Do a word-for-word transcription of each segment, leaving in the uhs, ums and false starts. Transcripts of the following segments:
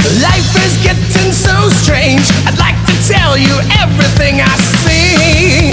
Life is getting so strange. I'd like to tell you everything I see.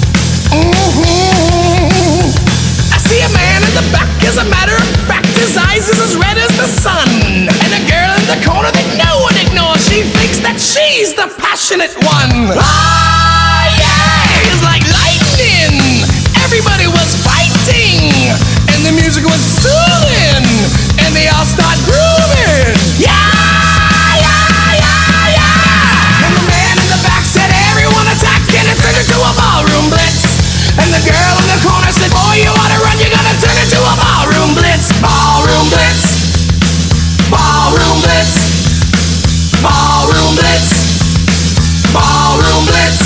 Mm-hmm. I see a man in the back, as a matter of fact, his eyes is as red as the sun. And a girl in the corner that no one ignores, she thinks that she's the passionate one. Ah, yeah! It's like lightning. Everybody was fighting, and the music was soothing, and they all start grooving. Yeah, yeah, yeah, yeah. And the man in the back said, everyone attack, and it turned into a ballroom blitz. And the girl in the corner said, boy, you wanna run, you're gonna turn into a ballroom blitz. Ballroom blitz. Ballroom blitz. Ballroom blitz. Ballroom blitz.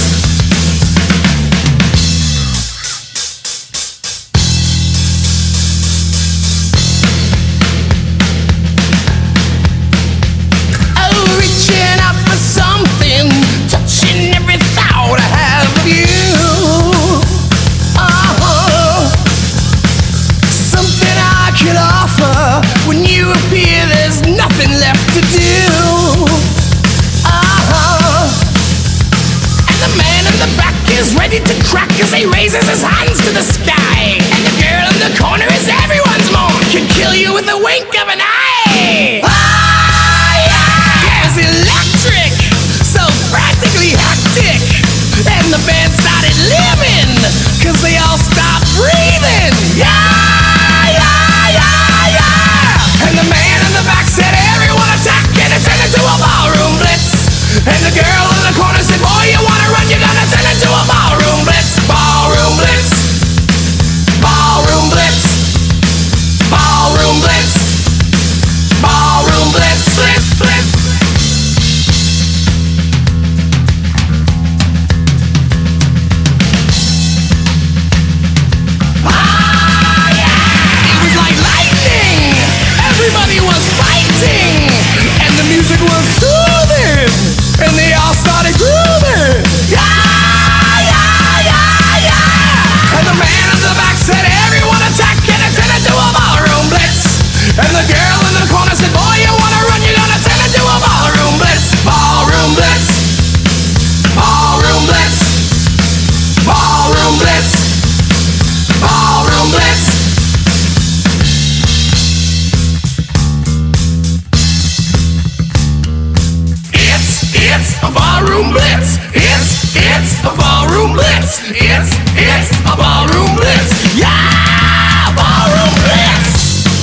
Ready to crack as he raises his hands to the sky. And the girl in the corner is everyone's mom, can kill you with a wink of an eye. Ah, yeah! It's electric, so practically hectic. And the band started living, cause they all stopped breathing. Yeah, yeah, yeah, yeah. And the man in the back said, everyone attack, and it turned into a ballroom blitz. And the girl in the corner said, boy, you wanna run, you're gonna turn into a ballroom blitz. Ballroom blitz. Ballroom blitz. Ballroom blitz. Ballroom blitz. Blitz, blitz. Ah, yeah! It was like lightning. Everybody was fighting, and the music was soothing, and they all started grooving. Yeah, yeah, yeah, yeah. And the man in the back said, everyone attack, and it turned into a ballroom blitz. And the girl in the corner said, boy, you wanna run, you're gonna turn into a ballroom blitz. Ballroom blitz. Ballroom blitz. Ballroom blitz. Ballroom blitz. It's a ballroom blitz. It's, it's a ballroom blitz. It's, it's a ballroom blitz. Yeah, ballroom blitz.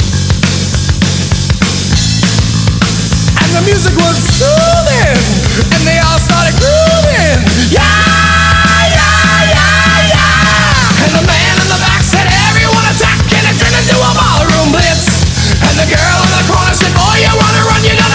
And the music was soothing, and they all started grooving. Yeah, yeah, yeah, yeah. And the man in the back said, everyone attack, and it turned into a ballroom blitz. And the girl in the corner said, boy, you wanna run, you're gonna